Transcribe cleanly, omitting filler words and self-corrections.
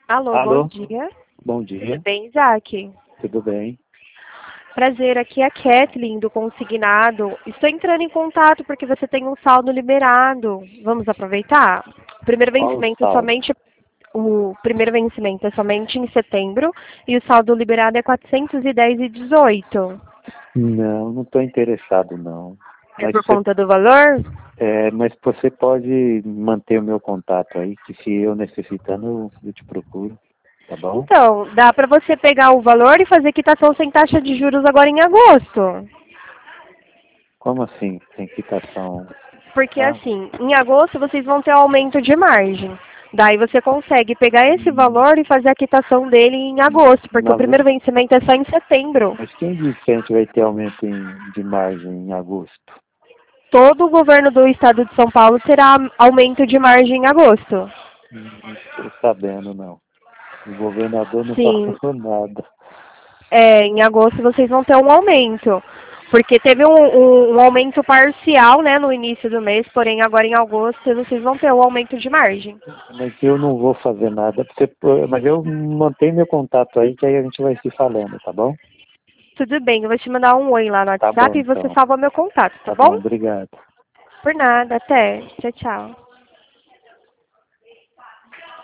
Alô, bom Alô, dia. bom Tudo dia, bem, Isaac? tudo bem? Prazer, aqui é a Kathleen do Consignado. Estou entrando em contato porque você tem um saldo liberado. Vamos aproveitar? O primeiro Qual o vencimento é saldo? somente o primeiro vencimento é somente em setembro e o saldo liberado é 410,18. Não, não estou interessado não. É Mas por conta do valor? mas você pode manter o meu contato aí, que se eu necessitando, eu te procuro, tá bom? Então, dá para você pegar o valor e fazer quitação sem taxa de juros agora em agosto. Como assim? Tem quitação? Porque Ah, assim, em agosto vocês vão ter um aumento de margem. Daí você consegue pegar esse hum, valor e fazer a quitação dele em agosto, porque o na primeiro ve- vencimento é só em setembro. mas quem disse que a gente vai ter aumento de margem em agosto? Todo o governo do estado de São Paulo terá aumento de margem em agosto. Não estou sabendo não. O governador não Sim, falou nada. em agosto vocês vão ter um aumento. Porque teve um aumento parcial, né, no início do mês, porém agora em agosto vocês vão ter um aumento de margem. Mas eu não vou fazer nada, mas eu mantenho meu contato aí, que aí a gente vai se falando, tá bom? Tudo bem, eu vou te mandar um oi lá no Tá bom, WhatsApp e você então. salva meu contato, tá Tá bom, bom? obrigado. Por nada, até. Tchau, tchau.